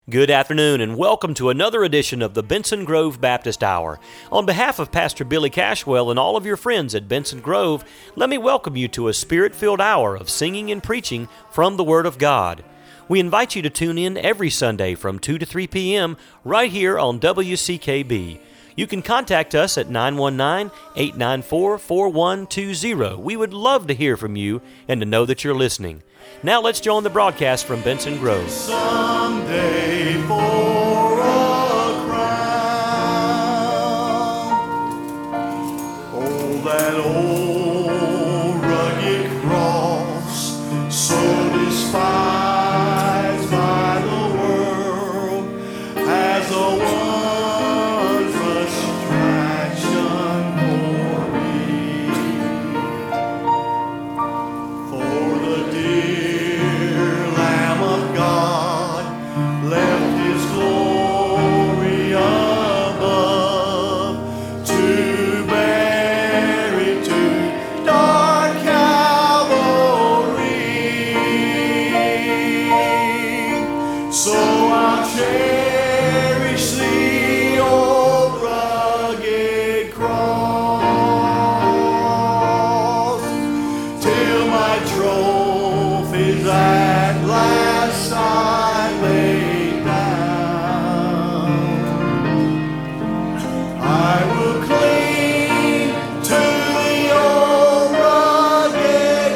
Good afternoon and welcome to another edition of the Benson Grove Baptist Hour. On behalf of Pastor Billy Cashwell and all of your friends at Benson Grove, let me welcome you to a spirit-filled hour of singing and preaching from the Word of God. We invite you to tune in every Sunday from 2 to 3 p.m. right here on WCKB. You can contact us at 919-894-4120. We would love to hear from you and to know that you're listening. Now let's join the broadcast from Benson Grove. Someday for a crown, oh, that old rugged cross, so despised by the world, has a wondrous attraction for me. For the dear Lamb of God left His glory above to bear it to dark Calvary. So I'll cherish the old rugged cross till my trophies at last I lay down. I will cling to the old rugged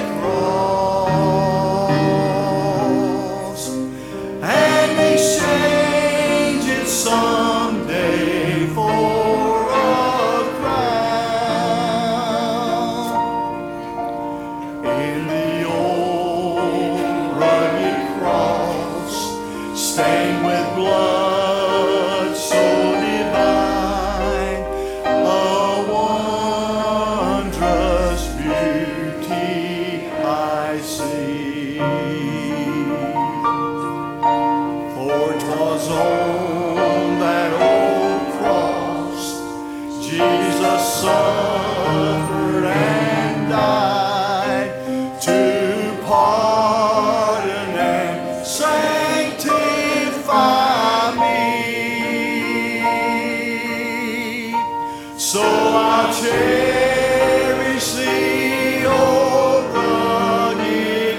cross and exchange it someday for a crown. In the old rugged cross, stained with blood so divine, a wondrous beauty I see. For 'twas on that old cross Jesus suffered and died to pardon and sanctify me. So I'll cherish the old rugged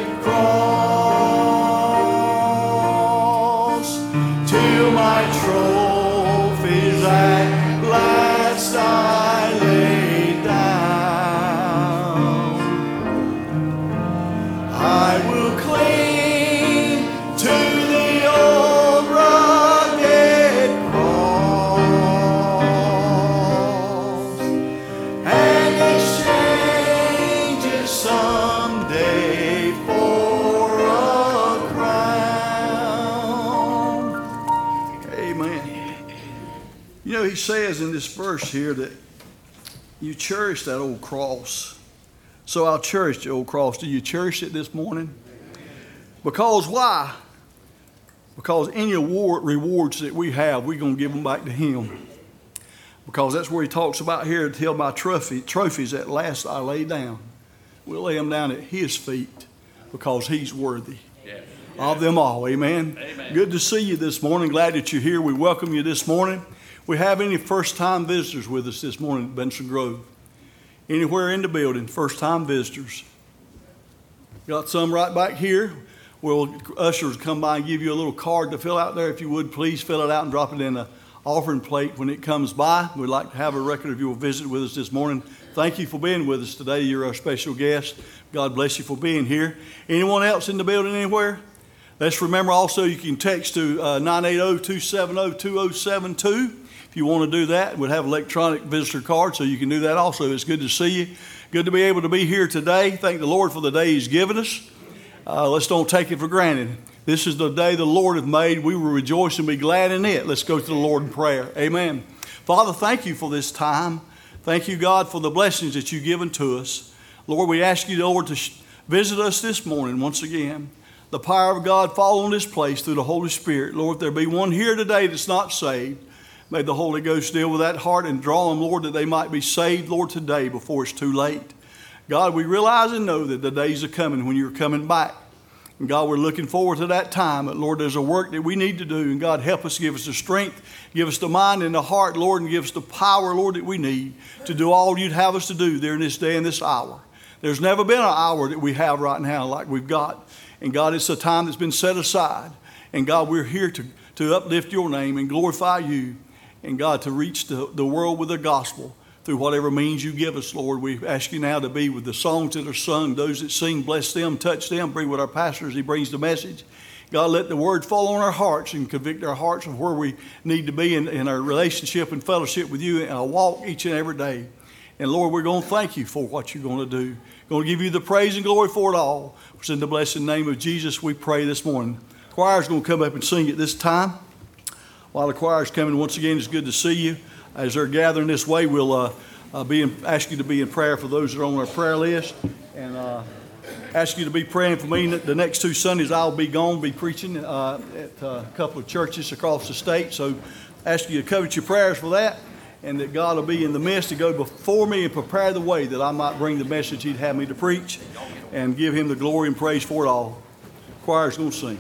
cross till my trophies at last I lay down. I will cling to the old rugged cross and exchange it someday for a crown. Amen. You know, he says in this verse here that you cherish that old cross. So I'll cherish the old cross. Do you cherish it this morning? Because why? Because any rewards that we have, we're going to give them back to Him. Because that's where he talks about here, till my trophies at last I lay down. We'll lay them down at His feet because He's worthy of them all. Amen. Amen. Good to see you this morning. Glad that you're here. We welcome you this morning. We have any first-time visitors with us this morning at Benson Grove? Anywhere in the building, first-time visitors? Got some right back here. Well, ushers come by and give you a little card to fill out there. If you would, please fill it out and drop it in the offering plate when it comes by. We'd like to have a record of your visit with us this morning. Thank you for being with us today. You're our special guest. God bless you for being here. Anyone else in the building anywhere? Let's remember also you can text to 980-270-2072. If you want to do that, we'll have electronic visitor card, so you can do that also. It's good to see you. Good to be able to be here today. Thank the Lord for the day He's given us. Let's don't take it for granted. This is the day the Lord hath made. We will rejoice and be glad in it. Let's go to the Lord in prayer. Amen. Father, thank you for this time. Thank you, God, for the blessings that you've given to us. Lord, we ask you, Lord, to visit us this morning once again. The power of God fall on this place through the Holy Spirit. Lord, if there be one here today that's not saved, may the Holy Ghost deal with that heart and draw them, Lord, that they might be saved, Lord, today before it's too late. God, we realize and know that the days are coming when you're coming back. And God, we're looking forward to that time. But Lord, there's a work that we need to do. And God, help us, give us the strength, give us the mind and the heart, Lord, and give us the power, Lord, that we need to do all you'd have us to do there in this day and this hour. There's never been an hour that we have right now like we've got. And God, it's a time that's been set aside. And God, we're here to uplift your name and glorify you. And God, to reach the world with the gospel through whatever means you give us, Lord. We ask you now to be with the songs that are sung, those that sing, bless them, touch them, be with our pastor as he brings the message. God, let the word fall on our hearts and convict our hearts of where we need to be in our relationship and fellowship with you and our walk each and every day. And Lord, we're going to thank you for what you're going to do. Going to give you the praise and glory for it all. It's in the blessed name of Jesus we pray this morning. The choir's going to come up and sing at this time. While the choir's coming, once again, it's good to see you. As they're gathering this way, we'll ask you to be in prayer for those that are on our prayer list. And ask you to be praying for me. The next 2 Sundays I'll be gone, be preaching at a couple of churches across the state. So ask you to covet your prayers for that. And that God will be in the midst to go before me and prepare the way that I might bring the message he'd have me to preach and give him the glory and praise for it all. The choir's going to sing.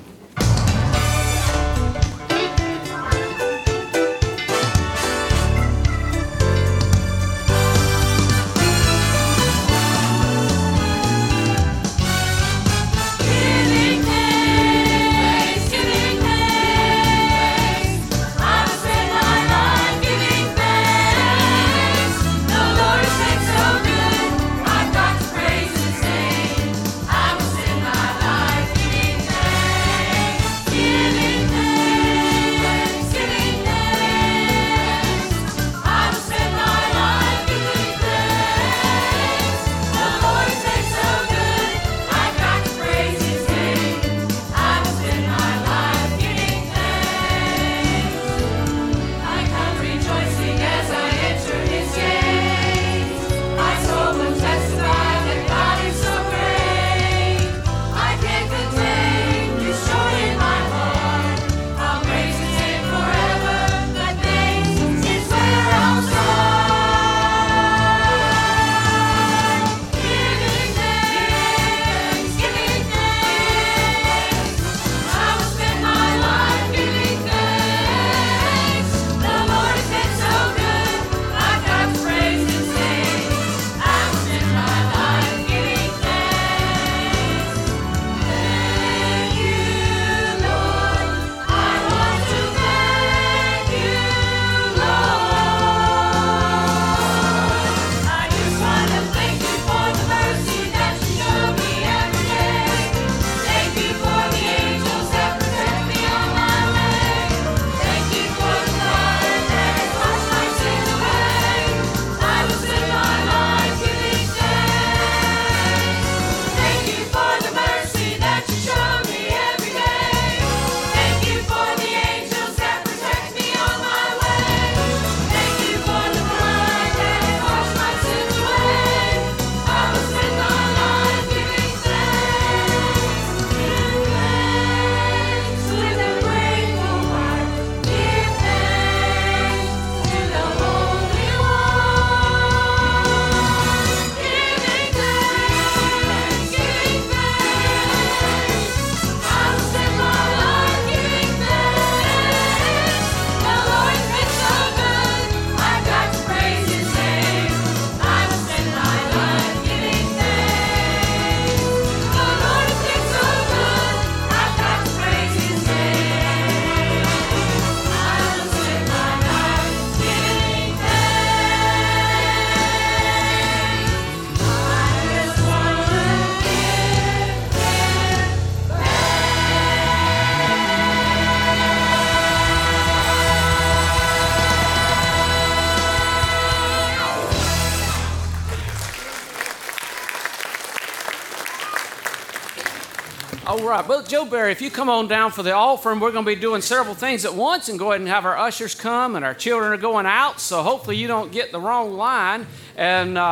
All right, Brother Joe Barry, if you come on down for the offering, we're going to be doing several things at once and go ahead and have our ushers come, and our children are going out, so hopefully you don't get the wrong line. And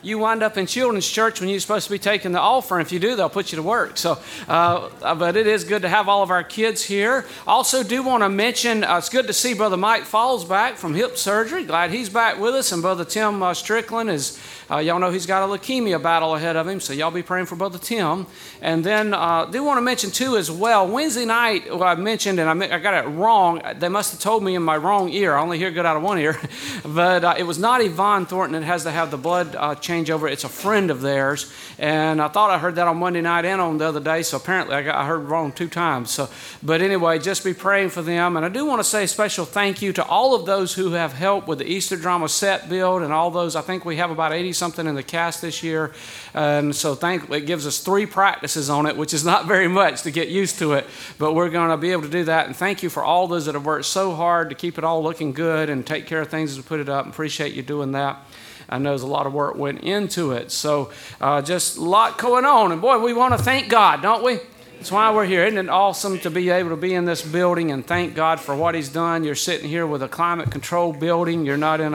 you wind up in children's church when you're supposed to be taking the offering. If you do, they'll put you to work. So, but it is good to have all of our kids here. Also do want to mention, it's good to see Brother Mike Falls back from hip surgery. Glad he's back with us. And Brother Tim Strickland is, y'all know he's got a leukemia battle ahead of him, so y'all be praying for Brother Tim. And then do want to mention too as well, Wednesday night, I mentioned, and I got it wrong. They must have told me in my wrong ear. I only hear good out of one ear. But it was not Yvonne Thornton that has to have the blood change over. It's a friend of theirs. And I thought I heard that on Monday night and on the other day, so apparently I heard wrong 2 times. So, but anyway, just be praying for them. And I do want to say a special thank you to all of those who have helped with the Easter drama set build and all those. I think we have about 80-something in the cast this year. And so it gives us 3 practices on it, which is not very much to get used to it. But we're going to be able to do that. And thank you for all those that have worked so hard to keep it all looking good and take care of things as we put it up. Appreciate you doing that. I know there's a lot of work went into it. So just a lot going on. And boy, we want to thank God, don't we? That's why we're here. Isn't it awesome to be able to be in this building and thank God for what He's done? You're sitting here with a climate-controlled building. You're not in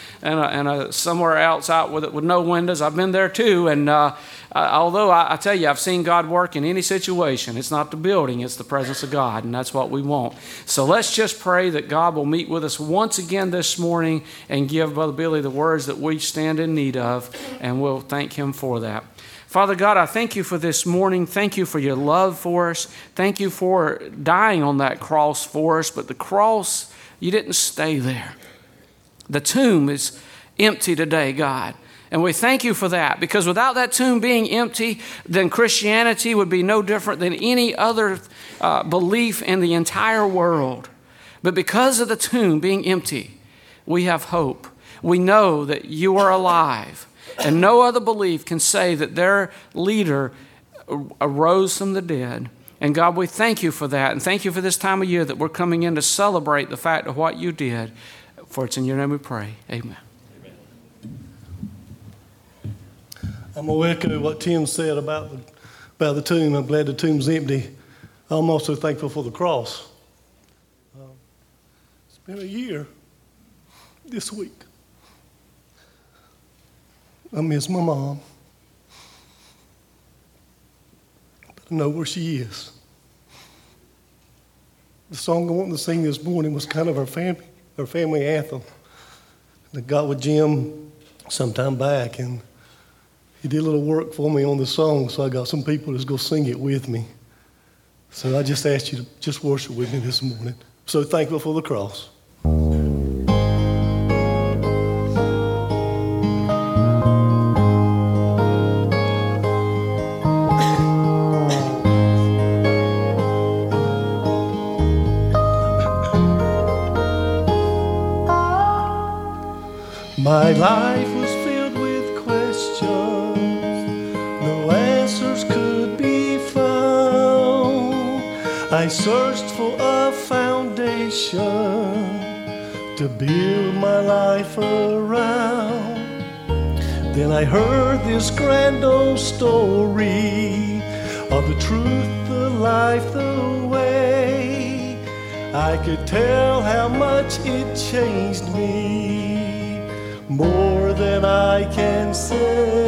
a somewhere else out with no windows. I've been there too, and although I tell you, I've seen God work in any situation. It's not the building; it's the presence of God, and that's what we want. So let's just pray that God will meet with us once again this morning and give Brother Billy the words that we stand in need of, and we'll thank Him for that. Father God, I thank you for this morning. Thank you for your love for us. Thank you for dying on that cross for us. But the cross, you didn't stay there. The tomb is empty today, God. And we thank you for that, because without that tomb being empty, then Christianity would be no different than any other belief in the entire world. But because of the tomb being empty, we have hope. We know that you are alive. And no other belief can say that their leader arose from the dead. And God, we thank you for that. And thank you for this time of year that we're coming in to celebrate the fact of what you did. For it's in your name we pray. Amen. I'm going to echo what Tim said about the tomb. I'm glad the tomb's empty. I'm also thankful for the cross. It's been a year this week. I miss my mom, but I know where she is. The song I wanted to sing this morning was kind of our family anthem. I got with Jim some time back, and he did a little work for me on the song, so I got some people that's going to sing it with me. So I just asked you to just worship with me this morning. So thankful for the cross. My life was filled with questions, no answers could be found. I searched for a foundation to build my life around. Then I heard this grand old story of the truth, the life, the way. I could tell how much it changed me, more than I can say.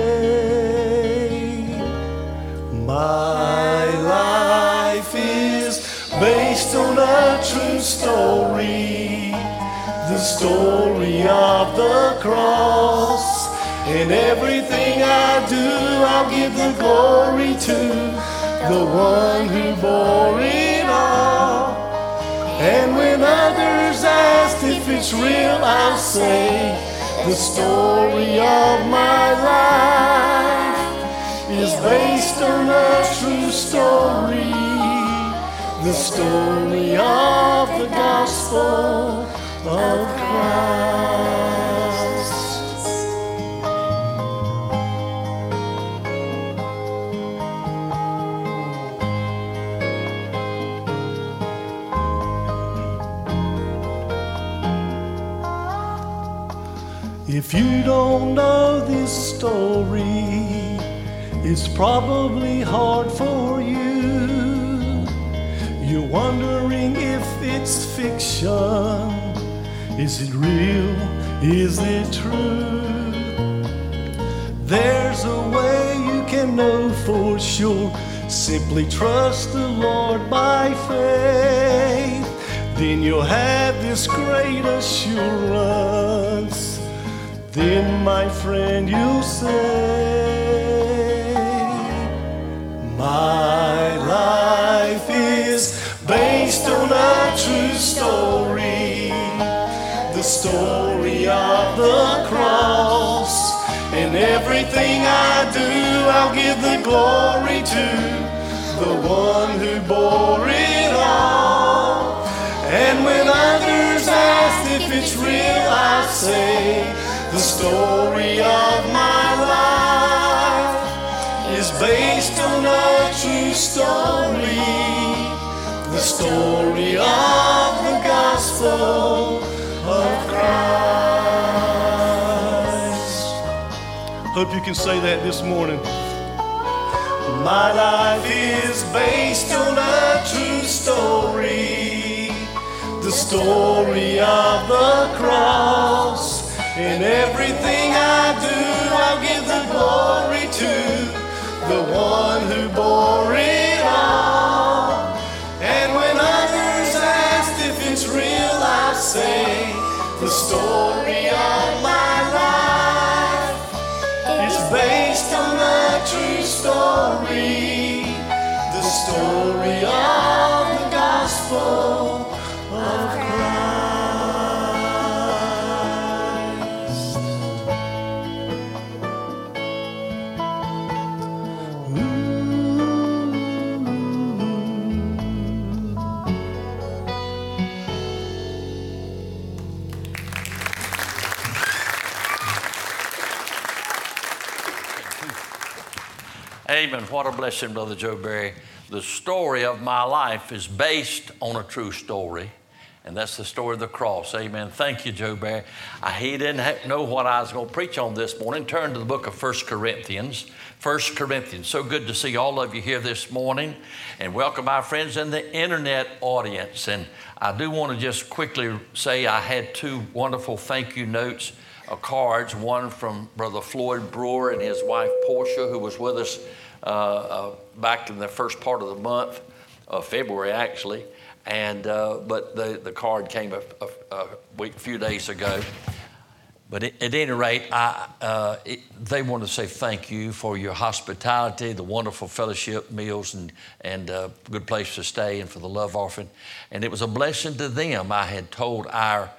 My life is based on a true story, the story of the cross. In everything I do, I'll give the glory to the one who bore it all. And when others ask if it's real, I'll say, the story of my life is based on a true story, the story of the gospel of Christ. If you don't know this story, it's probably hard for you. You're wondering if it's fiction. Is it real? Is it true? There's a way you can know for sure. Simply trust the Lord by faith. Then you'll have this great assurance. Then, my friend, you'll say, my life is based on a true story, the story of the cross. In everything I do, I'll give the glory to the one who bore it all. And when others ask if it's real, I say, the story of my life is based on a true story, the story of the gospel of Christ. Hope you can say that this morning. My life is based on a true story, the story of the cross. In everything I do, I'll give the glory to the one who bore it all. And when others ask if it's real, I say, the story of my life is based on a true story, the story of the gospel of Christ. Amen. What a blessing, Brother Joe Berry. The story of my life is based on a true story, and that's the story of the cross. Amen. Thank you, Joe Berry. He didn't know what I was going to preach on this morning. Turn to the book of 1 Corinthians. 1 Corinthians. So good to see all of you here this morning, and welcome our friends in the internet audience. And I do want to just quickly say I had two wonderful thank you notes, cards, one from Brother Floyd Brewer and his wife Portia, who was with us back in the first part of the month, February actually, and but the card came a few days ago. But at any rate, they want to say thank you for your hospitality, the wonderful fellowship meals, and good place to stay, and for the love offering. And it was a blessing to them. I had told our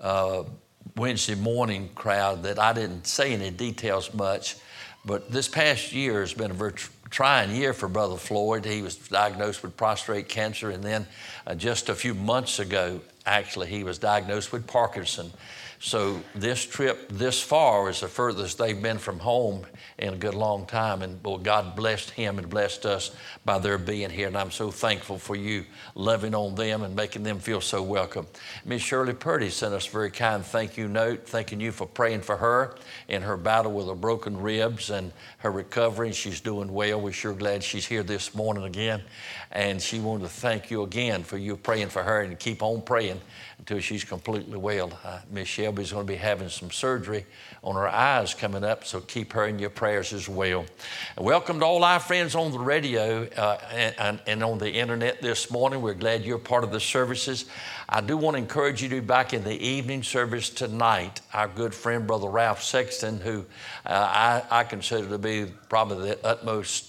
Wednesday morning crowd that I didn't say any details much, but this past year has been a very trying year for Brother Floyd. He was diagnosed with prostate cancer, and then just a few months ago, actually, he was diagnosed with Parkinson. So this trip this far is the furthest they've been from home in a good long time. And well, God blessed him and blessed us by their being here. And I'm so thankful for you loving on them and making them feel so welcome. Miss Shirley Purdy sent us a very kind thank you note, thanking you for praying for her in her battle with her broken ribs and her recovery. She's doing well. We're sure glad she's here this morning again. And she wanted to thank you again for you praying for her, and keep on praying until she's completely well. Miss Shelby's going to be having some surgery on her eyes coming up, so keep her in your prayers as well. And welcome to all our friends on the radio and on the internet this morning. We're glad you're part of the services. I do want to encourage you to be back in the evening service tonight. Our good friend, Brother Ralph Sexton, who I consider to be probably the utmost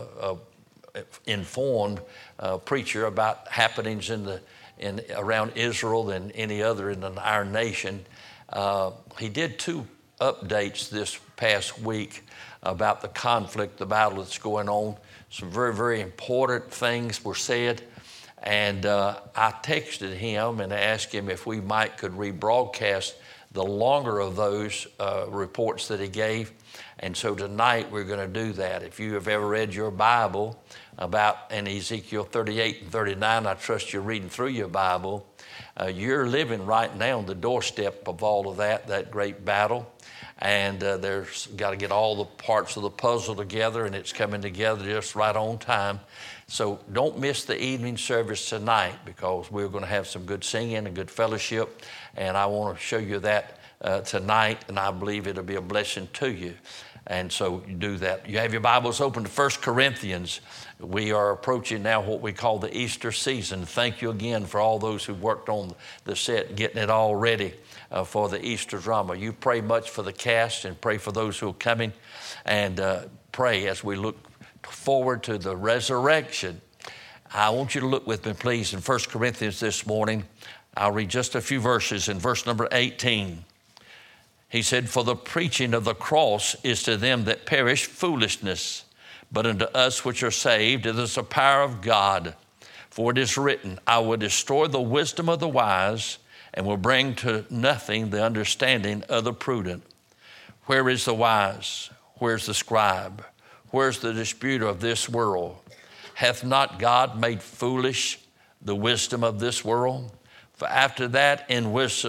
informed preacher about happenings around Israel than any other in our nation. He did two updates this past week about the conflict, the battle that's going on. Some very, very important things were said. And I texted him and asked him if we could rebroadcast the longer of those reports that he gave. And so tonight we're going to do that. If you have ever read your Bible in Ezekiel 38 and 39, I trust you're reading through your Bible. You're living right now on the doorstep of all of that great battle. And there's got to get all the parts of the puzzle together, and it's coming together just right on time. So don't miss the evening service tonight, because we're going to have some good singing and good fellowship. And I want to show you that tonight, and I believe it'll be a blessing to you. And so you do that. You have your Bibles open to 1 Corinthians. We are approaching now what we call the Easter season. Thank you again for all those who worked on the set, getting it all ready for the Easter drama. You pray much for the cast and pray for those who are coming, and pray as we look forward to the resurrection. I want you to look with me, please, in 1 Corinthians this morning. I'll read just a few verses in verse number 18. He said, "For the preaching of the cross is to them that perish foolishness, but unto us which are saved it is the power of God. For it is written, I will destroy the wisdom of the wise, and will bring to nothing the understanding of the prudent. Where is the wise? Where's the scribe? Where's the disputer of this world? Hath not God made foolish the wisdom of this world? For after that in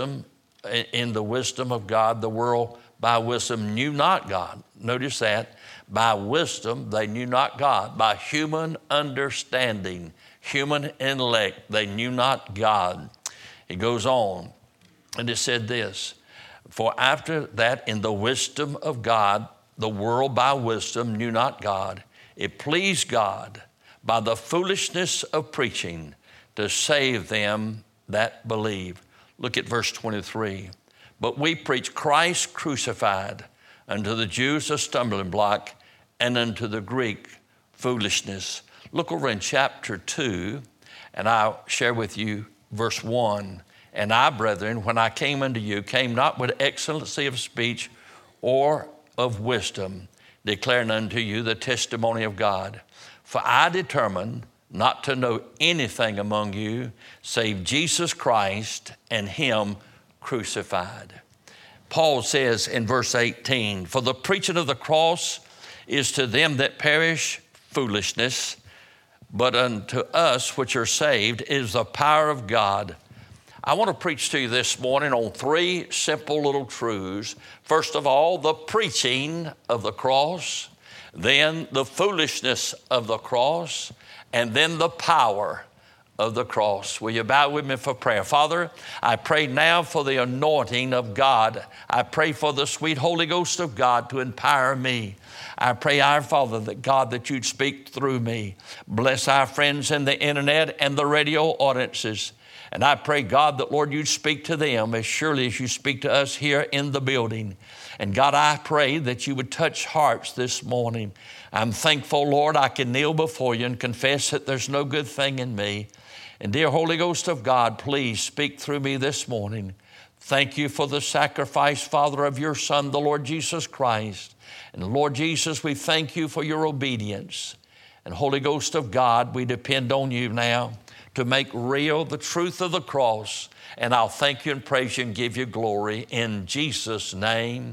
the wisdom of God, the world by wisdom knew not God." Notice that. By wisdom they knew not God. By human understanding, human intellect, they knew not God. He goes on, and it said this, "For after that in the wisdom of God, the world by wisdom knew not God. It pleased God by the foolishness of preaching to save them that believe." Look at verse 23. "But we preach Christ crucified, unto the Jews a stumbling block, and unto the Greek foolishness." Look over in chapter 2, and I'll share with you verse 1. "And I, brethren, when I came unto you, came not with excellency of speech or of wisdom, declaring unto you the testimony of God. For I determined not to know anything among you save Jesus Christ and him crucified." Paul says in verse 18, "For the preaching of the cross is to them that perish foolishness, but unto us which are saved is the power of God." I want to preach to you this morning on three simple little truths. First of all, the preaching of the cross, then the foolishness of the cross, and then the power of the cross. Will you bow with me for prayer? Father, I pray now for the anointing of God. I pray for the sweet Holy Ghost of God to empower me. I pray, our Father, that God, that you'd speak through me. Bless our friends in the internet and the radio audiences. And I pray, God, that, Lord, you'd speak to them as surely as you speak to us here in the building. And God, I pray that you would touch hearts this morning. I'm thankful, Lord, I can kneel before you and confess that there's no good thing in me. And dear Holy Ghost of God, please speak through me this morning. Thank you for the sacrifice, Father, of your Son, the Lord Jesus Christ. And Lord Jesus, we thank you for your obedience. And Holy Ghost of God, we depend on you now to make real the truth of the cross. And I'll thank you and praise you and give you glory in Jesus' name.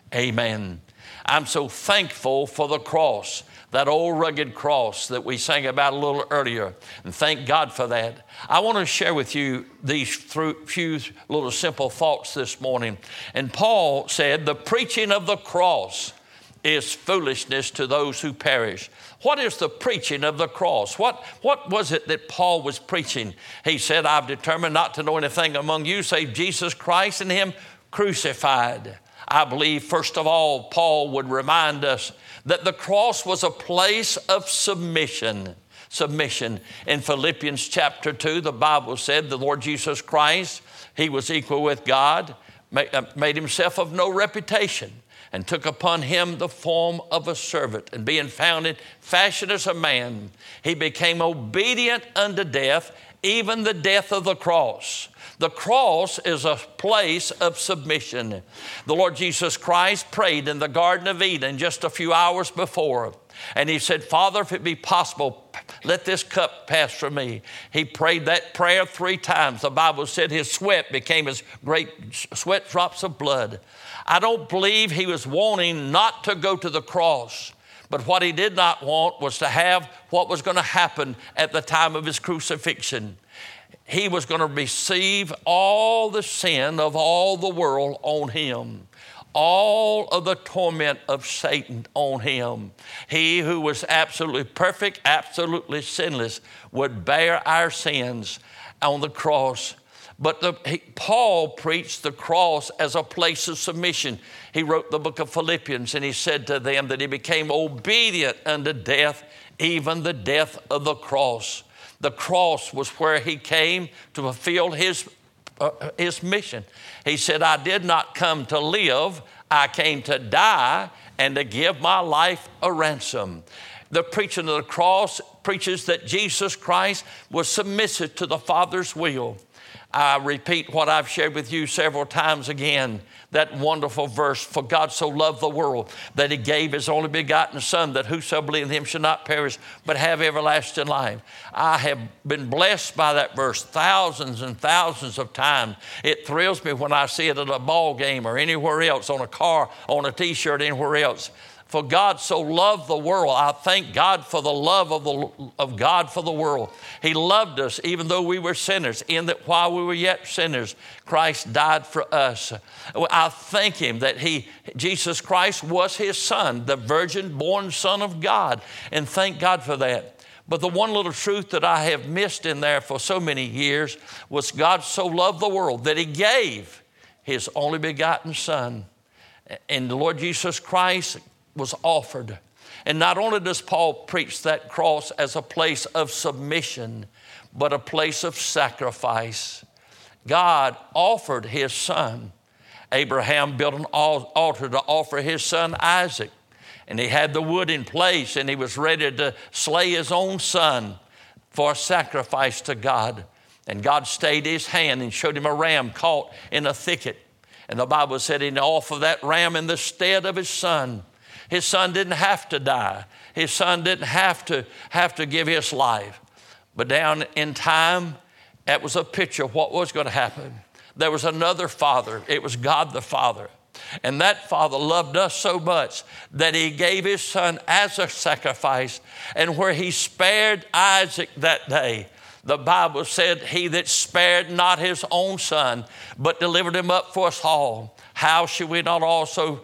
Amen. I'm so thankful for the cross, that old rugged cross that we sang about a little earlier. And thank God for that. I want to share with you these few little simple thoughts this morning. And Paul said, the preaching of the cross is foolishness to those who perish. What is the preaching of the cross? What was it that Paul was preaching? He said, I've determined not to know anything among you save Jesus Christ and him crucified. I believe, first of all, Paul would remind us that the cross was a place of submission. In Philippians chapter 2, the Bible said the Lord Jesus Christ, he was equal with God, made himself of no reputation, and took upon him the form of a servant. And being found in fashion as a man, he became obedient unto death, even the death of the cross. The cross is a place of submission. The Lord Jesus Christ prayed in the Garden of Eden just a few hours before. And he said, Father, if it be possible, let this cup pass from me. He prayed that prayer 3 times. The Bible said his sweat became as great sweat drops of blood. I don't believe he was wanting not to go to the cross. But what he did not want was to have what was going to happen at the time of his crucifixion. He was going to receive all the sin of all the world on him, all of the torment of Satan on him. He who was absolutely perfect, absolutely sinless, would bear our sins on the cross. But Paul preached the cross as a place of submission. He wrote the book of Philippians, and he said to them that he became obedient unto death, even the death of the cross. The cross was where he came to fulfill his mission. He said, I did not come to live, I came to die and to give my life a ransom. The preaching of the cross preaches that Jesus Christ was submissive to the Father's will. I repeat what I've shared with you several times again, that wonderful verse, for God so loved the world that he gave his only begotten Son, that whoso believes in him shall not perish, but have everlasting life. I have been blessed by that verse thousands and thousands of times. It thrills me when I see it at a ball game or anywhere else, on a car, on a T-shirt, anywhere else. For God so loved the world. I thank God for the love of God for the world. He loved us even though we were sinners, in that while we were yet sinners, Christ died for us. I thank him that Jesus Christ was his Son, the virgin-born Son of God, and thank God for that. But the one little truth that I have missed in there for so many years was God so loved the world that he gave his only begotten Son. And the Lord Jesus Christ was offered. And not only does Paul preach that cross as a place of submission, but a place of sacrifice. God offered his Son. Abraham built an altar to offer his son Isaac. And he had the wood in place, and he was ready to slay his own son for a sacrifice to God. And God stayed his hand and showed him a ram caught in a thicket. And the Bible said he offered that ram in the stead of his son. His son didn't have to die. His son didn't have to give his life. But down in time, that was a picture of what was going to happen. There was another father. It was God the Father. And that Father loved us so much that he gave his son as a sacrifice. And where he spared Isaac that day, the Bible said, he that spared not his own son, but delivered him up for us all, how should he not also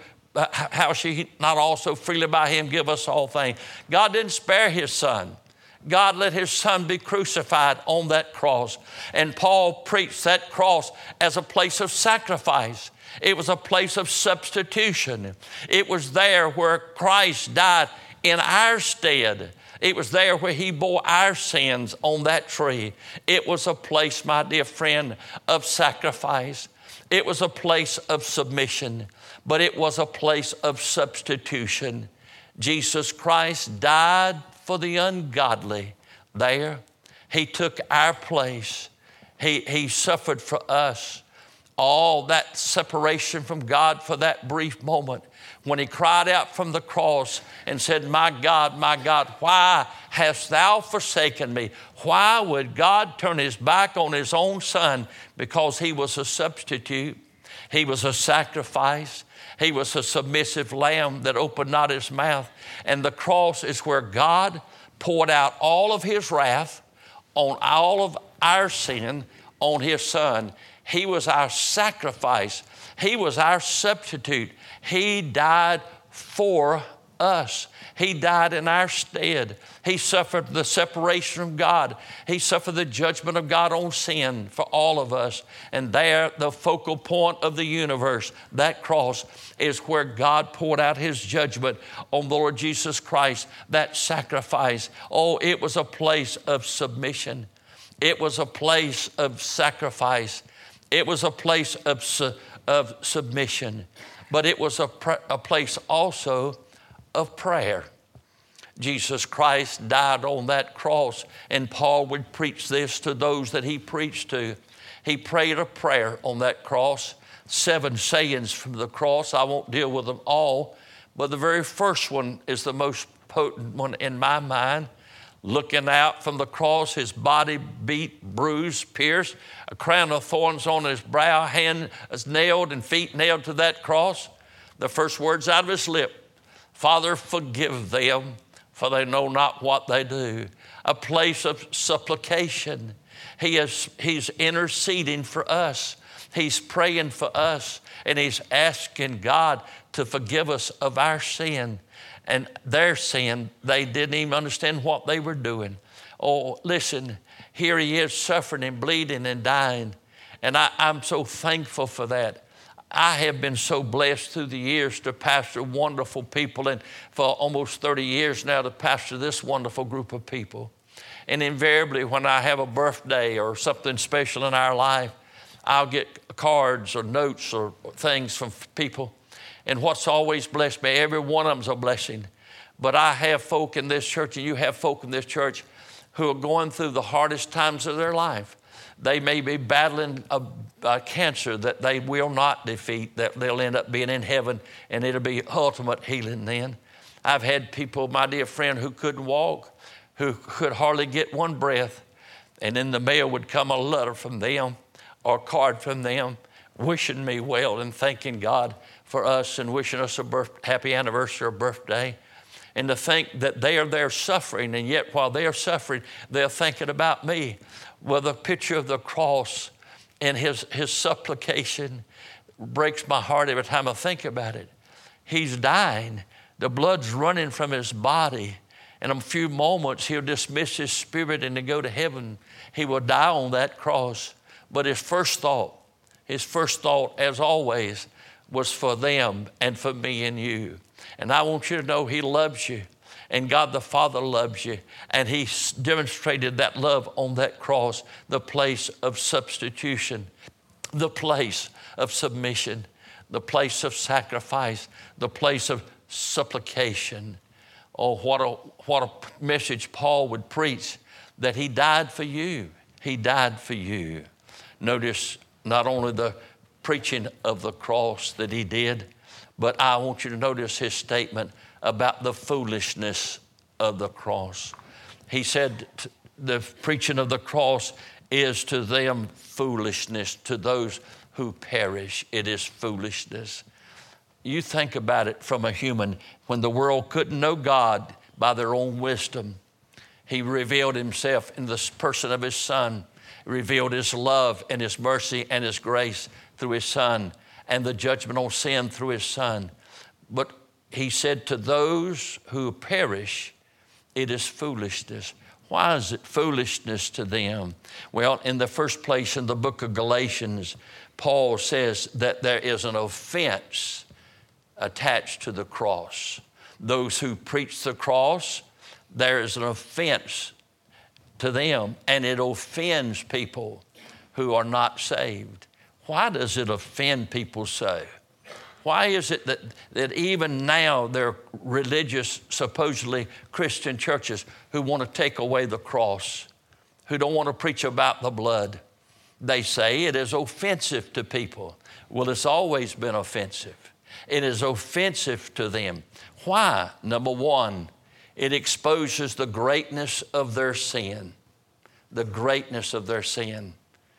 freely by him give us all things? God didn't spare his son. God let his son be crucified on that cross. And Paul preached that cross as a place of sacrifice. It was a place of substitution. It was there where Christ died in our stead. It was there where he bore our sins on that tree. It was a place, my dear friend, of sacrifice. It was a place of submission, but it was a place of substitution. Jesus Christ died for the ungodly there. He took our place. He suffered for us. All that separation from God for that brief moment when he cried out from the cross and said, my God, why hast thou forsaken me? Why would God turn his back on his own son? Because he was a substitute. He was a sacrifice. He was a submissive lamb that opened not his mouth. And the cross is where God poured out all of his wrath on all of our sin on his son. He was our sacrifice. He was our substitute. He died for us. He died in our stead. He suffered the separation from God. He suffered the judgment of God on sin for all of us. And there, the focal point of the universe, that cross, is where God poured out his judgment on the Lord Jesus Christ, that sacrifice. Oh, it was a place of submission. It was a place of sacrifice. It was a place of submission. But it was a place also of prayer. Jesus Christ died on that cross, and Paul would preach this to those that he preached to. He prayed a prayer on that cross, 7 sayings from the cross. I won't deal with them all, but the very first one is the most potent one in my mind. Looking out from the cross, his body beat, bruised, pierced, a crown of thorns on his brow, hands nailed and feet nailed to that cross. The first words out of his lip, Father, forgive them, for they know not what they do. A place of supplication. He's interceding for us. He's praying for us, and he's asking God to forgive us of our sin. And their sin, they didn't even understand what they were doing. Oh, listen, here he is suffering and bleeding and dying. And I'm so thankful for that. I have been so blessed through the years to pastor wonderful people, and for almost 30 years now to pastor this wonderful group of people. And invariably when I have a birthday or something special in our life, I'll get cards or notes or things from people. And what's always blessed me, every one of them's a blessing. But I have folk in this church, and you have folk in this church, who are going through the hardest times of their life. They may be battling a cancer that they will not defeat, that they'll end up being in heaven, and it'll be ultimate healing then. I've had people, my dear friend, who couldn't walk, who could hardly get one breath, and in the mail would come a letter from them or a card from them wishing me well and thanking God for us and wishing us a happy anniversary or birthday. And to think that they are there suffering, and yet while they are suffering, they're thinking about me. Well, the picture of the cross and his supplication breaks my heart every time I think about it. He's dying. The blood's running from his body. In a few moments, he'll dismiss his spirit and to go to heaven. He will die on that cross. But his first thought, as always, was for them and for me and you. And I want you to know he loves you. And God the Father loves you. And he demonstrated that love on that cross, the place of substitution, the place of submission, the place of sacrifice, the place of supplication. Oh, what a message Paul would preach, that he died for you. He died for you. Notice not only the preaching of the cross that he did, but I want you to notice his statement about the foolishness of the cross. He said the preaching of the cross is to them foolishness, to those who perish. It is foolishness. You think about it from a human. When the world couldn't know God by their own wisdom, he revealed himself in the person of his Son, revealed his love and his mercy and his grace through his Son, and the judgment on sin through his Son. But he said to those who perish, it is foolishness. Why is it foolishness to them? Well, in the first place, in the book of Galatians, Paul says that there is an offense attached to the cross. Those who preach the cross, there is an offense to them, and it offends people who are not saved. Why does it offend people so? Why is it that even now there are religious, supposedly Christian churches who want to take away the cross, who don't want to preach about the blood? They say it is offensive to people. Well, it's always been offensive. It is offensive to them. Why? Number one, it exposes the greatness of their sin. The greatness of their sin.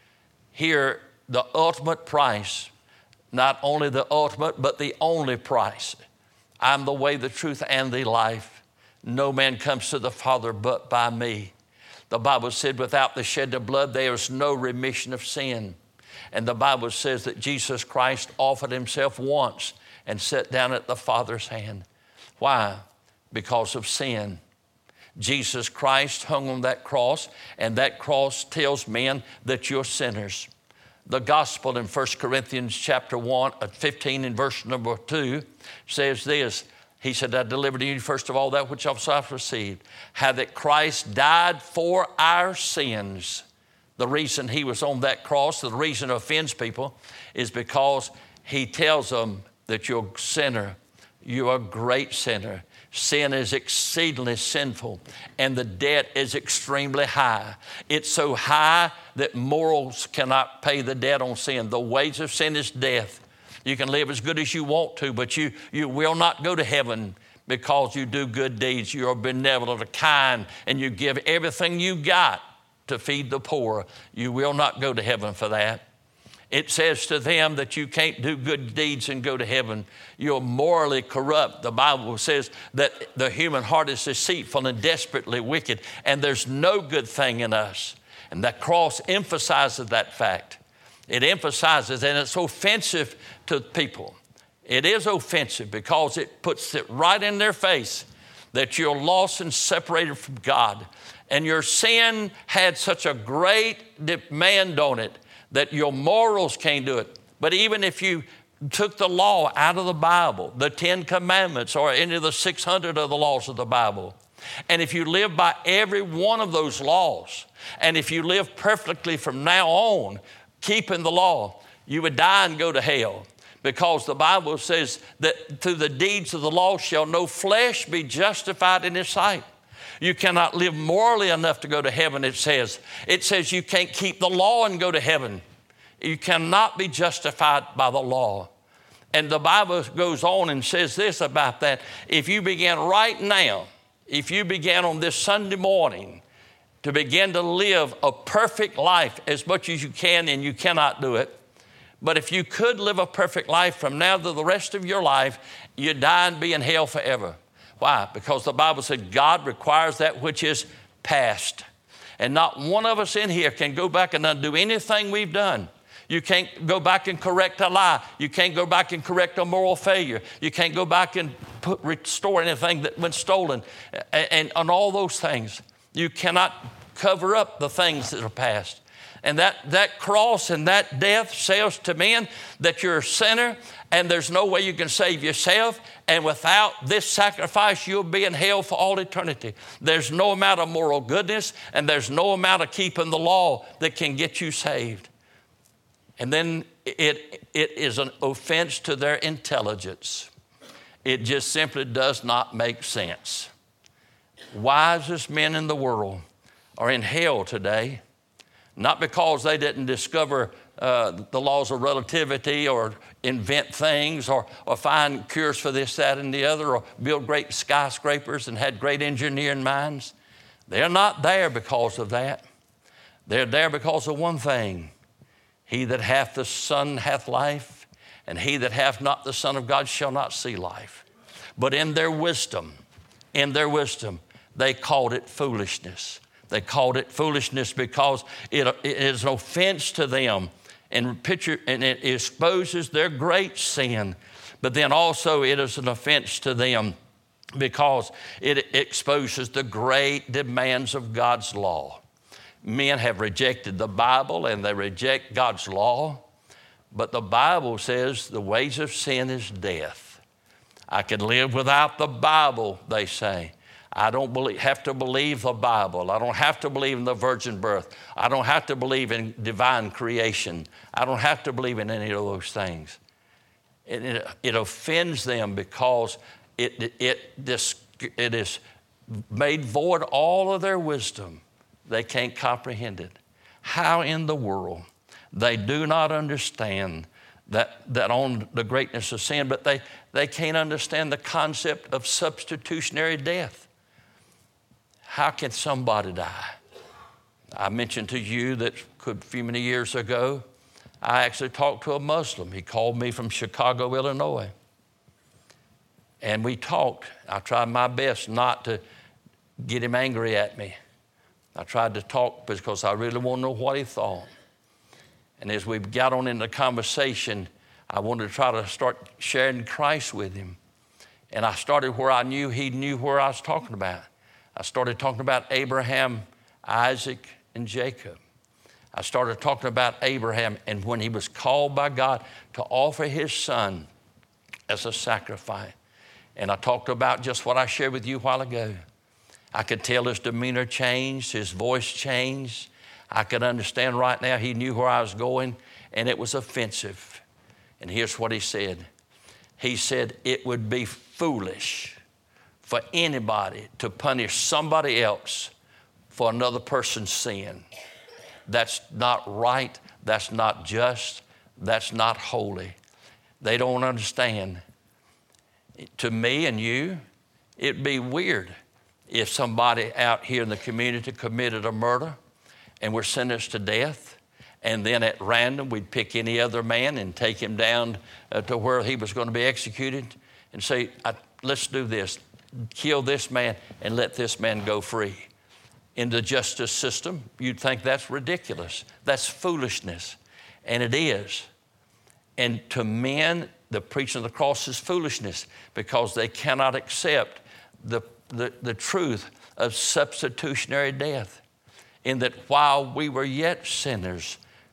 Here, the ultimate price, not only the ultimate, but the only price. I'm the way, the truth, and the life. No man comes to the Father but by me. The Bible said without the shed of blood, there is no remission of sin. And the Bible says that Jesus Christ offered himself once and sat down at the Father's hand. Why? Because of sin. Jesus Christ hung on that cross, and that cross tells men that you're sinners. The gospel in 1 Corinthians chapter 15 and verse number 2 says this. He said, I delivered to you first of all that which I've received, how that Christ died for our sins. The reason he was on that cross, the reason it offends people, is because he tells them that you're a sinner. You're a great sinner. Sin is exceedingly sinful, and the debt is extremely high. It's so high that morals cannot pay the debt on sin. The wage of sin is death. You can live as good as you want to, but you will not go to heaven because you do good deeds. You are benevolent or kind, and you give everything you got to feed the poor. You will not go to heaven for that. It says to them that you can't do good deeds and go to heaven. You're morally corrupt. The Bible says that the human heart is deceitful and desperately wicked, and there's no good thing in us. And that cross emphasizes that fact. It emphasizes, and it's offensive to people. It is offensive because it puts it right in their face that you're lost and separated from God. And your sin had such a great demand on it that your morals can't do it. But even if you took the law out of the Bible, the 10 Commandments or any of the 600 of the laws of the Bible, and if you live by every one of those laws, and if you live perfectly from now on, keeping the law, you would die and go to hell. Because the Bible says that through the deeds of the law shall no flesh be justified in his sight. You cannot live morally enough to go to heaven, it says. It says you can't keep the law and go to heaven. You cannot be justified by the law. And the Bible goes on and says this about that. If you began right now, if you began on this Sunday morning to begin to live a perfect life as much as you can, and you cannot do it, but if you could live a perfect life from now to the rest of your life, you'd die and be in hell forever. Why? Because the Bible said God requires that which is past. And not one of us in here can go back and undo anything we've done. You can't go back and correct a lie. You can't go back and correct a moral failure. You can't go back and restore anything that went stolen and on all those things. You cannot cover up the things that are past. And that cross and that death says to men that you're a sinner and there's no way you can save yourself. And without this sacrifice, you'll be in hell for all eternity. There's no amount of moral goodness and there's no amount of keeping the law that can get you saved. And then it is an offense to their intelligence. It just simply does not make sense. Wisest men in the world are in hell today, not because they didn't discover the laws of relativity or invent things or find cures for this, that, and the other, or build great skyscrapers and had great engineering minds. They're not there because of that. They're there because of one thing. He that hath the Son hath life, and he that hath not the Son of God shall not see life. But in their wisdom, they called it foolishness. They called it foolishness because it is an offense to them and it exposes their great sin. But then also it is an offense to them because it exposes the great demands of God's law. Men have rejected the Bible and they reject God's law. But the Bible says the wages of sin is death. I can live without the Bible, they say. I don't have to believe the Bible. I don't have to believe in the virgin birth. I don't have to believe in divine creation. I don't have to believe in any of those things. It offends them because it is made void all of their wisdom. They can't comprehend it. How in the world? They do not understand that on the greatness of sin, but they can't understand the concept of substitutionary death. How can somebody die? I mentioned to you that a few many years ago, I actually talked to a Muslim. He called me from Chicago, Illinois. And we talked. I tried my best not to get him angry at me. I tried to talk because I really want to know what he thought. And as we got on in the conversation, I wanted to try to start sharing Christ with him. And I started where I knew he knew where I was talking about. I started talking about Abraham, Isaac, and Jacob. I started talking about Abraham and when he was called by God to offer his son as a sacrifice. And I talked about just what I shared with you a while ago. I could tell his demeanor changed, his voice changed. I could understand right now he knew where I was going, and it was offensive. And here's what he said. He said it would be foolish for anybody to punish somebody else for another person's sin. That's not right. That's not just. That's not holy. They don't understand. To me and you, it'd be weird if somebody out here in the community committed a murder and were sentenced to death, and then at random we'd pick any other man and take him down to where he was going to be executed and say, let's do this. Kill this man and let this man go free. In the justice system, you'd think that's ridiculous. That's foolishness. And it is. And to men, the preaching of the cross is foolishness because they cannot accept the truth of substitutionary death. In that while we were yet sinners,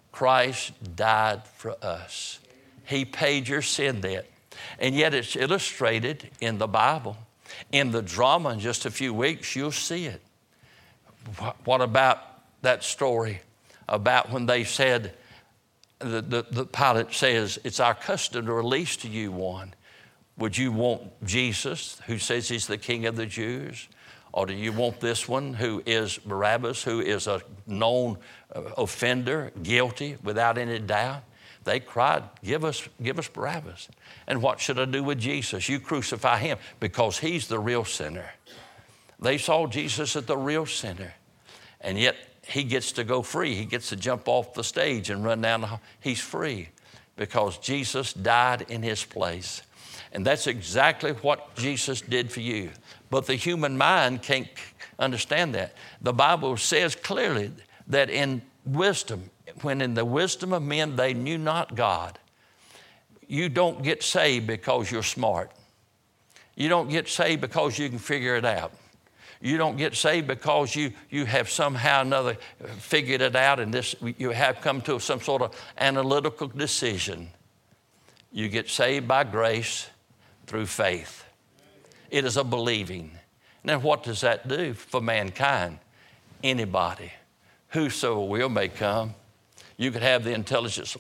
Christ died for us. He paid your sin debt. And yet it's illustrated in the Bible. In the drama, in just a few weeks, you'll see it. What about that story about when they said, the Pilate says, it's our custom to release to you one. Would you want Jesus, who says he's the King of the Jews? Or do you want this one who is Barabbas, who is a known offender, guilty without any doubt? They cried, give us Barabbas. And what should I do with Jesus? You crucify him, because he's the real sinner. They saw Jesus as the real sinner. And yet he gets to go free. He gets to jump off the stage and run down the hall. He's free because Jesus died in his place. And that's exactly what Jesus did for you. But the human mind can't understand that. The Bible says clearly that in wisdom, when in the wisdom of men they knew not God, you don't get saved because you're smart. You don't get saved because you can figure it out. You don't get saved because you have somehow or another figured it out and you have come to some sort of analytical decision. You get saved by grace through faith. It is a believing. Now, what does that do for mankind? Anybody, whosoever will may come. You could have the intelligence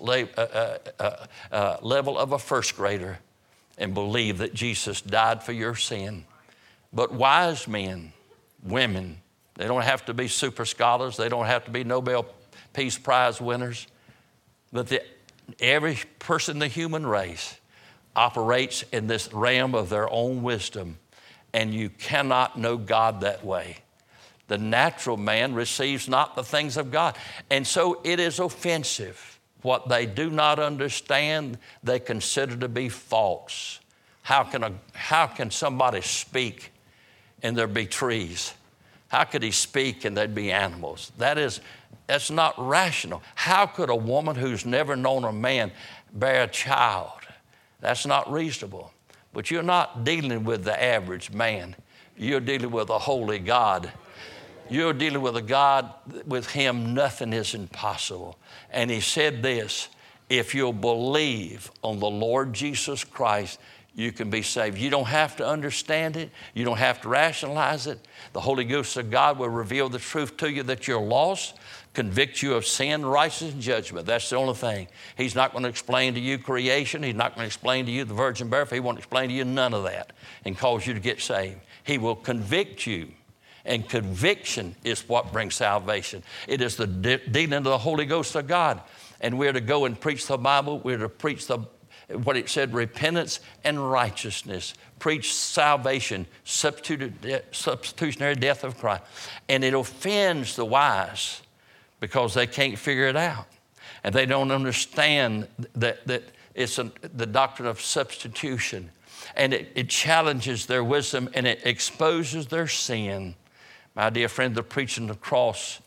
level of a first grader and believe that Jesus died for your sin. But wise men, women, they don't have to be super scholars. They don't have to be Nobel Peace Prize winners. But every person in the human race operates in this realm of their own wisdom, and you cannot know God that way. The natural man receives not the things of God. And so it is offensive. What they do not understand, they consider to be false. How can somebody speak and there be trees? How could he speak and there'd be animals? That's not rational. How could a woman who's never known a man bear a child? That's not reasonable. But you're not dealing with the average man. You're dealing with a holy God. You're dealing with a God, with him nothing is impossible. And he said this, if you'll believe on the Lord Jesus Christ, you can be saved. You don't have to understand it. You don't have to rationalize it. The Holy Ghost of God will reveal the truth to you that you're lost, convict you of sin, righteousness, and judgment. That's the only thing. He's not going to explain to you creation. He's not going to explain to you the virgin birth. He won't explain to you none of that and cause you to get saved. He will convict you. And conviction is what brings salvation. It is the dealing of the Holy Ghost of God. And we're to go and preach the Bible. We're to preach what it said, repentance and righteousness. Preach salvation, substitutionary death of Christ. And it offends the wise because they can't figure it out. And they don't understand that it's the doctrine of substitution. And it challenges their wisdom and it exposes their sin. My dear friend, the preaching of the cross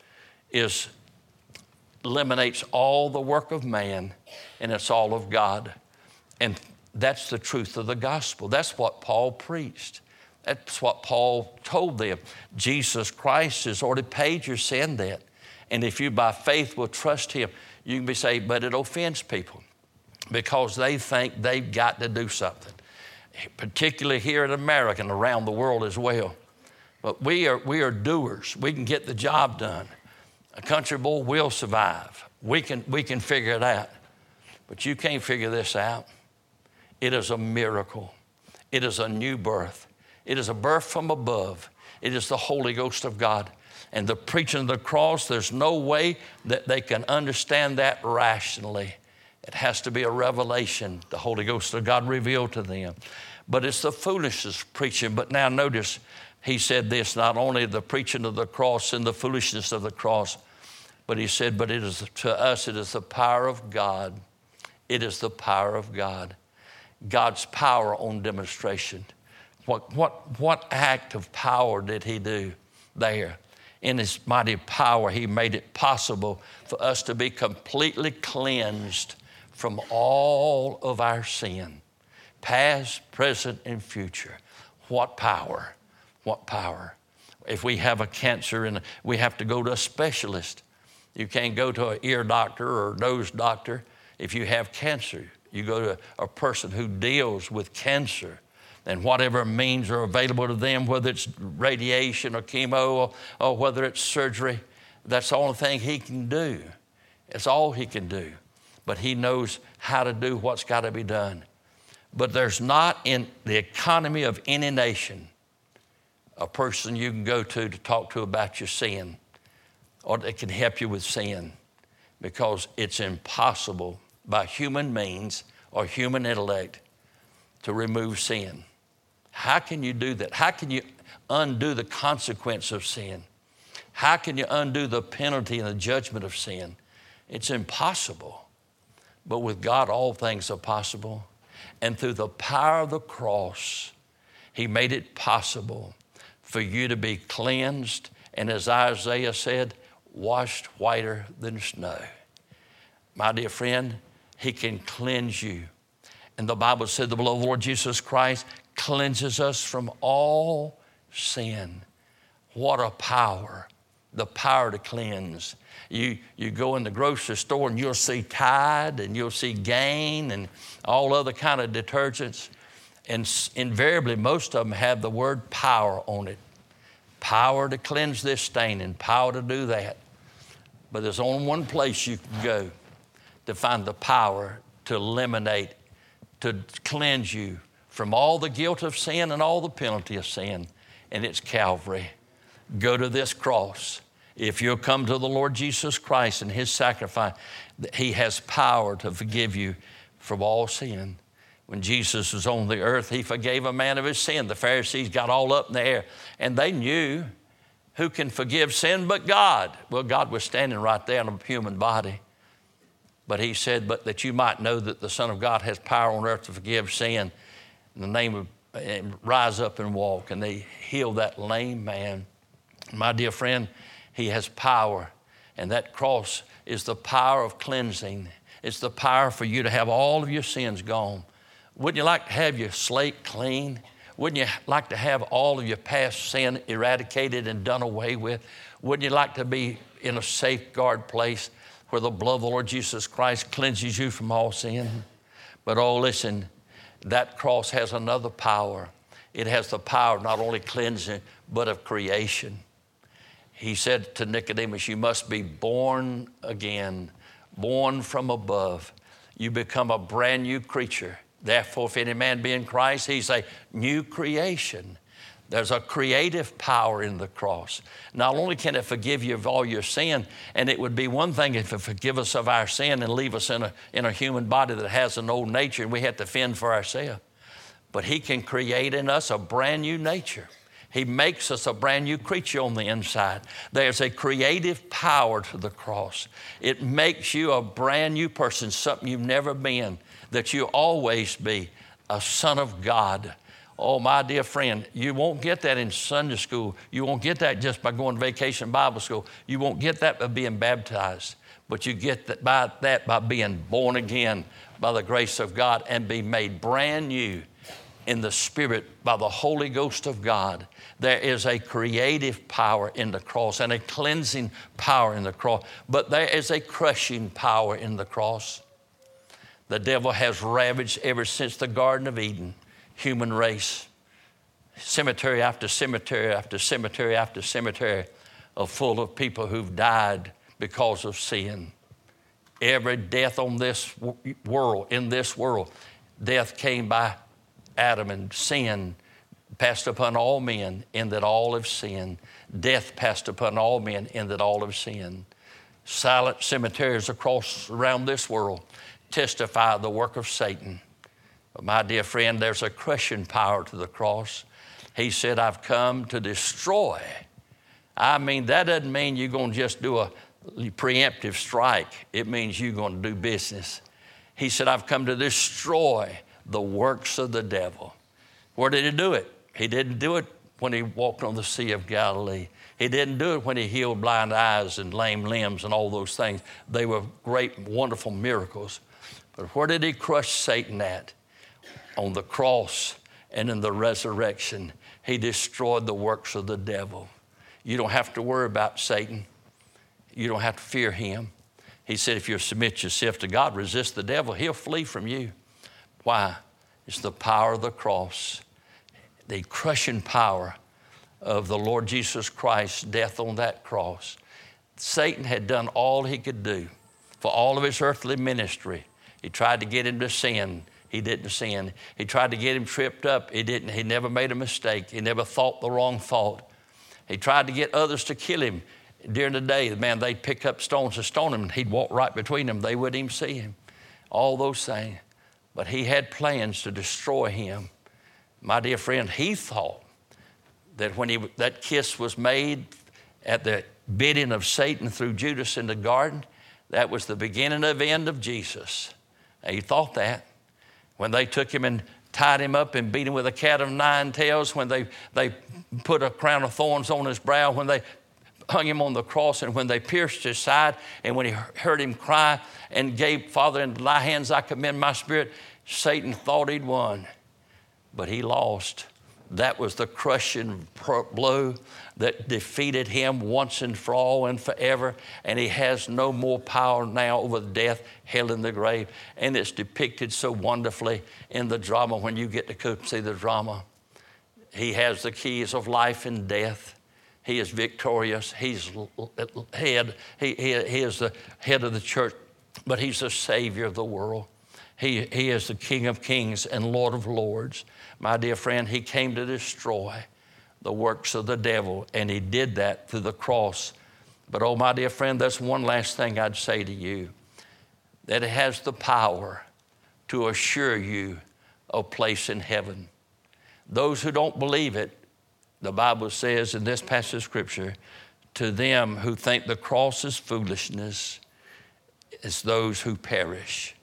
eliminates all the work of man, and it's all of God. And that's the truth of the gospel. That's what Paul preached. That's what Paul told them. Jesus Christ has already paid your sin debt. And if you by faith will trust him, you can be saved. But it offends people because they think they've got to do something, particularly here in America and around the world as well. But we are doers. We can get the job done. A country boy will survive. We can figure it out. But you can't figure this out. It is a miracle. It is a new birth. It is a birth from above. It is the Holy Ghost of God. And the preaching of the cross, there's no way that they can understand that rationally. It has to be a revelation the Holy Ghost of God revealed to them. But it's the foolishness preaching. But now notice, he said this, not only the preaching of the cross and the foolishness of the cross, but he said, but it is to us, it is the power of God. It is the power of God. God's power on demonstration. What act of power did he do there? In his mighty power, he made it possible for us to be completely cleansed from all of our sin, past, present, and future. What power? What power? If we have a cancer and we have to go to a specialist, You can't go to an ear doctor or nose doctor if you have cancer. You go to a person who deals with cancer, and whatever means are available to them, whether it's radiation or chemo or whether it's surgery, that's the only thing he can do. It's all he can do. But he knows how to do what's got to be done. But there's not in the economy of any nation a person you can go to talk to about your sin, or that can help you with sin, because it's impossible by human means or human intellect to remove sin. How can you do that? How can you undo the consequence of sin? How can you undo the penalty and the judgment of sin? It's impossible. But with God, all things are possible. And through the power of the cross, he made it possible for you to be cleansed, and as Isaiah said, washed whiter than snow. My dear friend, he can cleanse you. And the Bible said the blood of the Lord Jesus Christ cleanses us from all sin. What a power, the power to cleanse. You go in the grocery store and you'll see Tide and you'll see Gain and all other kind of detergents. And invariably, most of them have the word power on it. Power to cleanse this stain and power to do that. But there's only one place you can go to find the power to eliminate, to cleanse you from all the guilt of sin and all the penalty of sin, and it's Calvary. Go to this cross. If you'll come to the Lord Jesus Christ and his sacrifice, he has power to forgive you from all sin. When Jesus was on the earth, he forgave a man of his sin. The Pharisees got all up in the air, and they knew who can forgive sin but God. Well, God was standing right there in a human body. But he said, but that you might know that the Son of God has power on earth to forgive sin, in the name of, rise up and walk. And they healed that lame man. My dear friend, he has power, and that cross is the power of cleansing. It's the power for you to have all of your sins gone. Wouldn't you like to have your slate clean? Wouldn't you like to have all of your past sin eradicated and done away with? Wouldn't you like to be in a safeguard place where the blood of the Lord Jesus Christ cleanses you from all sin? But oh, listen, that cross has another power. It has the power of not only cleansing, but of creation. He said to Nicodemus, you must be born again, born from above. You become a brand new creature. Therefore, if any man be in Christ, he's a new creation. There's a creative power in the cross. Not only can it forgive you of all your sin, and it would be one thing if it forgive us of our sin and leave us in a human body that has an old nature and we have to fend for ourselves. But he can create in us a brand new nature. He makes us a brand new creature on the inside. There's a creative power to the cross. It makes you a brand new person, something you've never been, that you'll always be a son of God. Oh, my dear friend, you won't get that in Sunday school. You won't get that just by going to vacation Bible school. You won't get that by being baptized. But you get that by being born again by the grace of God and be made brand new in the Spirit by the Holy Ghost of God. There is a creative power in the cross and a cleansing power in the cross. But there is a crushing power in the cross. The devil has ravaged ever since the Garden of Eden human race. Cemetery after cemetery after cemetery after cemetery are full of people who've died because of sin. Every death on this world, in this world, death came by Adam, and sin passed upon all men in that all have sinned. Death passed upon all men in that all have sinned. Silent cemeteries around this world testify the work of Satan. But my dear friend, there's a crushing power to the cross. He said, I've come to destroy. I mean, that doesn't mean you're going to just do a preemptive strike. It means you're going to do business. He said, I've come to destroy the works of the devil. Where did he do it? He didn't do it when he walked on the Sea of Galilee. He didn't do it when he healed blind eyes and lame limbs and all those things. They were great, wonderful miracles. But where did he crush Satan at? On the cross and in the resurrection. He destroyed the works of the devil. You don't have to worry about Satan. You don't have to fear him. He said, if you submit yourself to God, resist the devil, he'll flee from you. Why? It's the power of the cross, the crushing power of the Lord Jesus Christ's death on that cross. Satan had done all he could do for all of his earthly ministry. He tried to get him to sin. He didn't sin. He tried to get him tripped up. He didn't. He never made a mistake. He never thought the wrong thought. He tried to get others to kill him. During the day, man, they'd pick up stones to stone him, and he'd walk right between them. They wouldn't even see him. All those things. But he had plans to destroy him. My dear friend, he thought that when that kiss was made at the bidding of Satan through Judas in the garden, that was the beginning of the end of Jesus. And he thought that. When they took him and tied him up and beat him with a cat of nine tails, when they put a crown of thorns on his brow, when they hung him on the cross, and when they pierced his side, and when he heard him cry and gave, Father, into thy hands I commend my spirit, Satan thought he'd won, but he lost. That was the crushing blow that defeated him once and for all and forever. And he has no more power now over death, hell, and the grave. And it's depicted so wonderfully in the drama when you get to go see the drama. He has the keys of life and death. He is victorious. He's head. He is the head of the church, but he's the Savior of the world. He is the King of kings and Lord of lords. My dear friend, he came to destroy the works of the devil, and he did that through the cross. But oh, my dear friend, that's one last thing I'd say to you, that it has the power to assure you a place in heaven. Those who don't believe it, the Bible says in this passage of Scripture, to them who think the cross is foolishness, it's those who perish.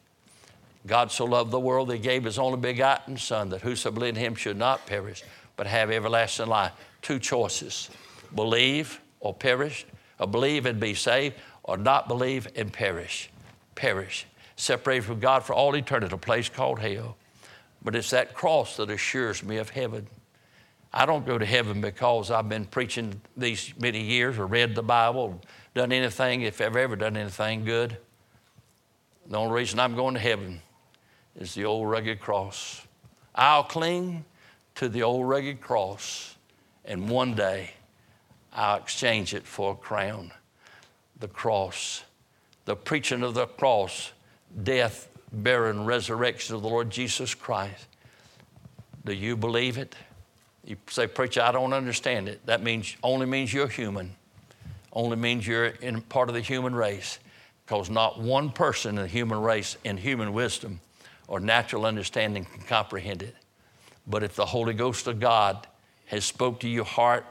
God so loved the world that he gave his only begotten Son, that whoso believeth in him should not perish, but have everlasting life. Two choices, believe or perish, or believe and be saved, or not believe and perish. Perish. Separated from God for all eternity, a place called hell. But it's that cross that assures me of heaven. I don't go to heaven because I've been preaching these many years or read the Bible, done anything, if I've ever done anything good. The only reason I'm going to heaven is the old rugged cross. I'll cling to the old rugged cross, and one day I'll exchange it for a crown. The cross, the preaching of the cross, death, burial, and resurrection of the Lord Jesus Christ. Do you believe it? You say, preacher, I don't understand it. That only means you're human. Only means you're in part of the human race. Because not one person in the human race, in human wisdom or natural understanding, can comprehend it. But if the Holy Ghost of God has spoke to your heart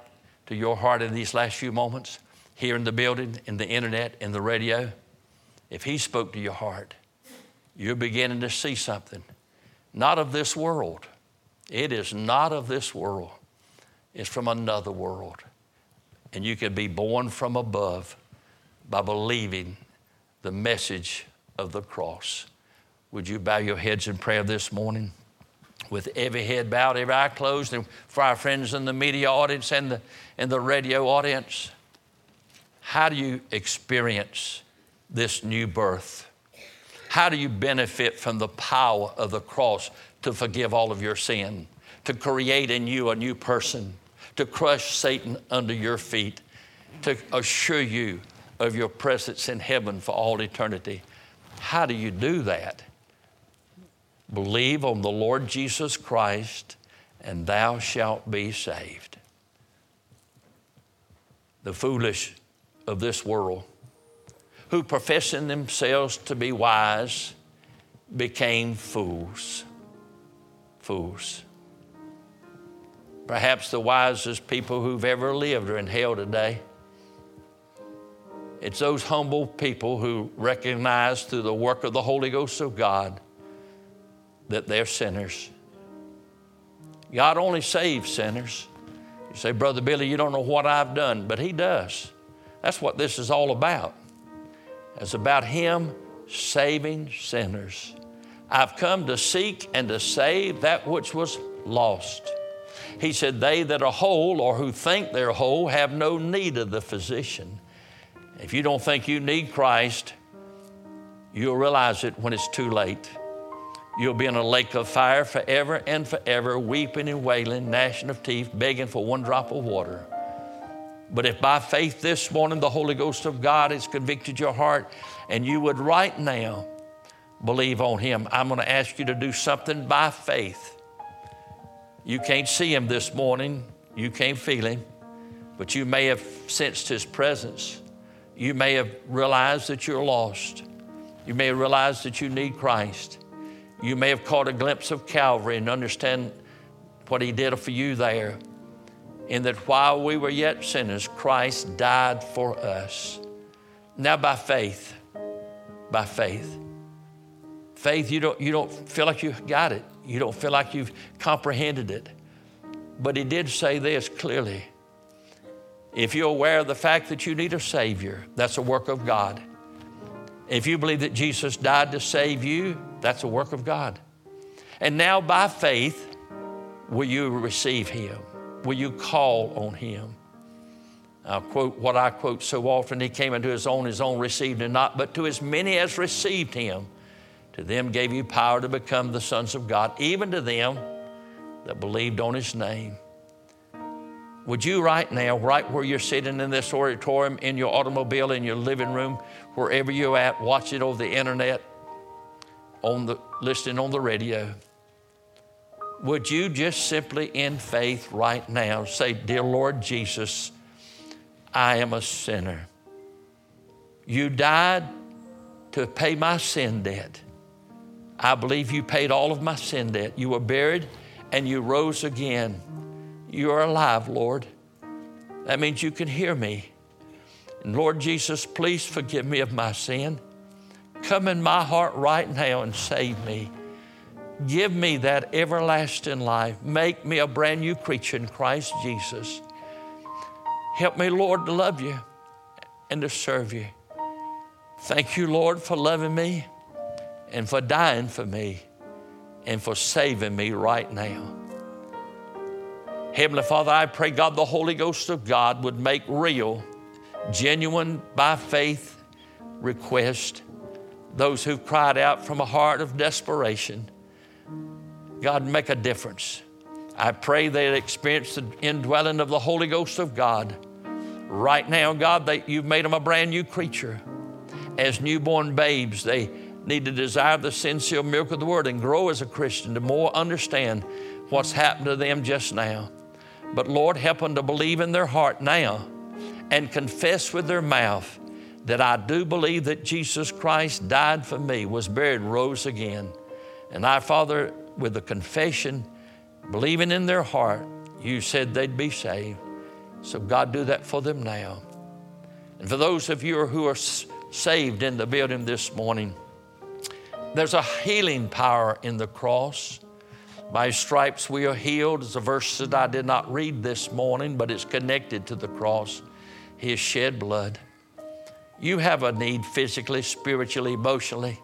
in these last few moments, here in the building, in the internet, in the radio, if he spoke to your heart, you're beginning to see something. Not of this world. It is not of this world. It's from another world. And you can be born from above by believing the message of the cross. Would you bow your heads in prayer this morning? With every head bowed, every eye closed, and for our friends in the media audience and the radio audience, how do you experience this new birth? How do you benefit from the power of the cross to forgive all of your sin, to create in you a new person, to crush Satan under your feet, to assure you of your presence in heaven for all eternity? How do you do that? Believe on the Lord Jesus Christ, and thou shalt be saved. The foolish of this world, who professing themselves to be wise, became fools. Fools. Perhaps the wisest people who've ever lived are in hell today. It's those humble people who recognize through the work of the Holy Ghost of God that they're sinners. God only saves sinners. You say, Brother Billy, you don't know what I've done, but he does. That's what this is all about. It's about him saving sinners. I've come to seek and to save that which was lost. He said, they that are whole or who think they're whole have no need of the physician. If you don't think you need Christ, you'll realize it when it's too late. You'll be in a lake of fire forever and forever, weeping and wailing, gnashing of teeth, begging for one drop of water. But if by faith this morning the Holy Ghost of God has convicted your heart and you would right now believe on Him, I'm going to ask you to do something by faith. You can't see Him this morning. You can't feel Him. But you may have sensed His presence. You may have realized that you're lost. You may have realized that you need Christ. You may have caught a glimpse of Calvary and understand what He did for you there. In that while we were yet sinners, Christ died for us. Now by faith, faith, you don't feel like you got it. You don't feel like you've comprehended it. But He did say this clearly. If you're aware of the fact that you need a Savior, that's a work of God. If you believe that Jesus died to save you, that's a work of God. And now by faith, will you receive Him? Will you call on Him? I'll quote what I quote so often. He came into His own received Him not, but to as many as received Him, to them gave you power to become the sons of God, even to them that believed on His name. Would you right now, right where you're sitting in this auditorium, in your automobile, in your living room, wherever you're at, watch it over the internet, listening on the radio, would you just simply in faith right now say, Dear Lord Jesus, I am a sinner. You died to pay my sin debt. I believe you paid all of my sin debt. You were buried and you rose again. You are alive, Lord. That means you can hear me. And Lord Jesus, please forgive me of my sin. Come in my heart right now and save me. Give me that everlasting life. Make me a brand new creature in Christ Jesus. Help me, Lord, to love you and to serve you. Thank you, Lord, for loving me and for dying for me and for saving me right now. Heavenly Father, I pray, God, the Holy Ghost of God would make real, genuine, by faith request those who've cried out from a heart of desperation. God, make a difference. I pray they'd experience the indwelling of the Holy Ghost of God. Right now, God, that you've made them a brand new creature. As newborn babes, they need to desire the sincere milk of the Word and grow as a Christian to more understand what's happened to them just now. But Lord, help them to believe in their heart now and confess with their mouth that I do believe that Jesus Christ died for me, was buried, rose again. And I, Father, with the confession, believing in their heart, you said they'd be saved. So God, do that for them now. And for those of you who are saved in the building this morning, there's a healing power in the cross. By His stripes we are healed. It's a verse that I did not read this morning, but it's connected to the cross. His shed blood. You have a need physically, spiritually, emotionally.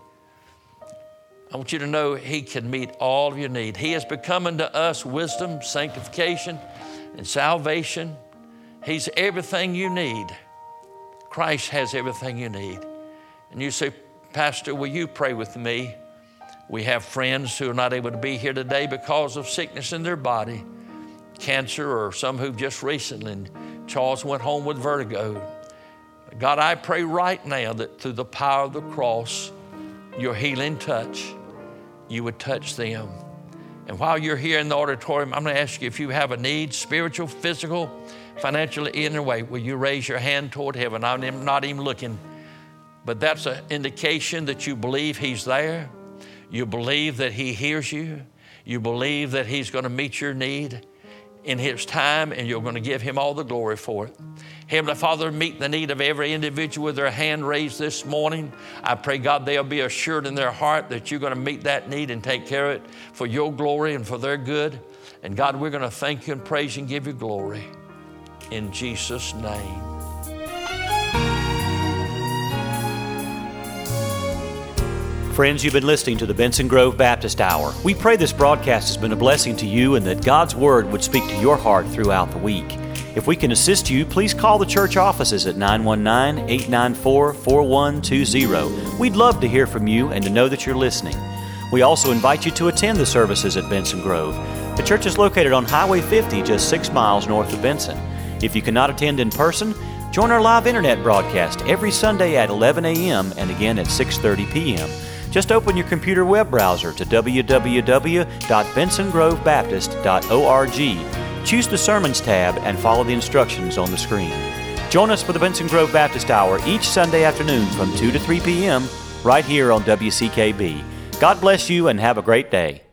I want you to know He can meet all of your need. He has become unto us wisdom, sanctification, and salvation. He's everything you need. Christ has everything you need. And you say, Pastor, will you pray with me? We have friends who are not able to be here today because of sickness in their body, cancer, or some who've just recently. And Charles went home with vertigo. God, I pray right now that through the power of the cross, your healing touch, you would touch them. And while you're here in the auditorium, I'm going to ask you if you have a need, spiritual, physical, financially, either way, will you raise your hand toward heaven? I'm not even looking, but that's an indication that you believe He's there. You believe that He hears you. You believe that He's going to meet your need in His time, and you're going to give Him all the glory for it. Heavenly Father, meet the need of every individual with their hand raised this morning. I pray, God, they'll be assured in their heart that you're going to meet that need and take care of it for your glory and for their good. And God, we're going to thank you and praise you and give you glory. In Jesus' name. Friends, you've been listening to the Benson Grove Baptist Hour. We pray this broadcast has been a blessing to you and that God's Word would speak to your heart throughout the week. If we can assist you, please call the church offices at 919-894-4120. We'd love to hear from you and to know that you're listening. We also invite you to attend the services at Benson Grove. The church is located on Highway 50, just 6 miles north of Benson. If you cannot attend in person, join our live internet broadcast every Sunday at 11 a.m. and again at 6:30 p.m. Just open your computer web browser to www.bensongrovebaptist.org. Choose the Sermons tab and follow the instructions on the screen. Join us for the Benson Grove Baptist Hour each Sunday afternoon from 2 to 3 p.m. right here on WCKB. God bless you and have a great day.